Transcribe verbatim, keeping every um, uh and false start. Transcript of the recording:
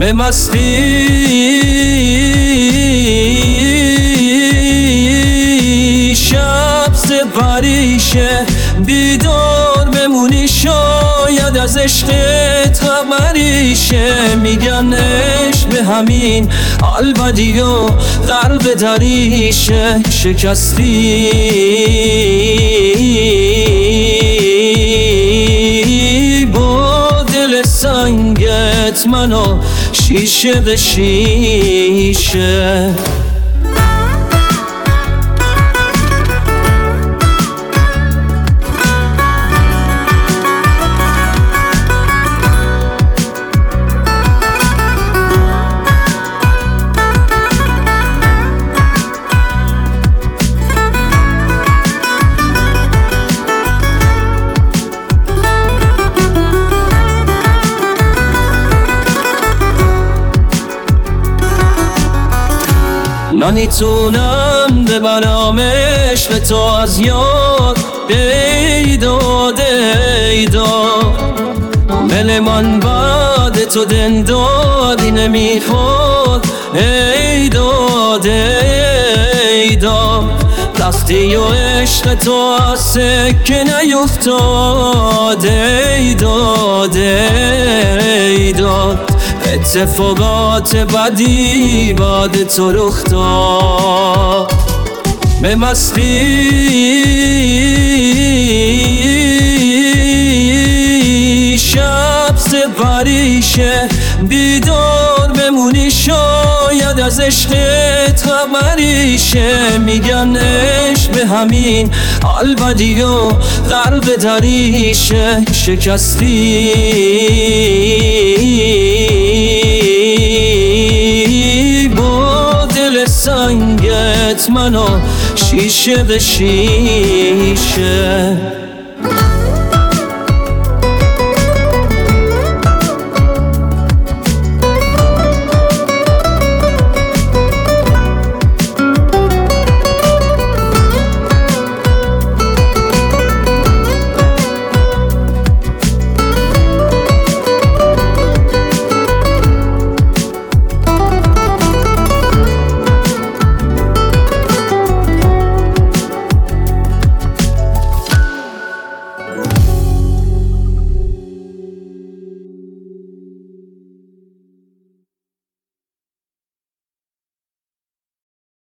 به مستی شب سپریشه بیدار بمونی شاید از عشقت خبریشه میگن عشق به همین البدی و قلب دریشه شکستی با دل سنگت منو شیشه به شیشه نمیتونم ببرم عشق تو از یاد ای داد ای داد دل من بعد تو دندادی نمیخواد ای داد ای داد دستی و عشق تو از سکه نیفتاد ای داد ای داد اتفاقات بدی بعد تو رخ داد به مستی شب سپریشه بیدار بمونی شاید از عشقت خبریشه میگن عشق به همین البدی و قلب دریشه شکستی با دل سنگت منو شیشه به شیشه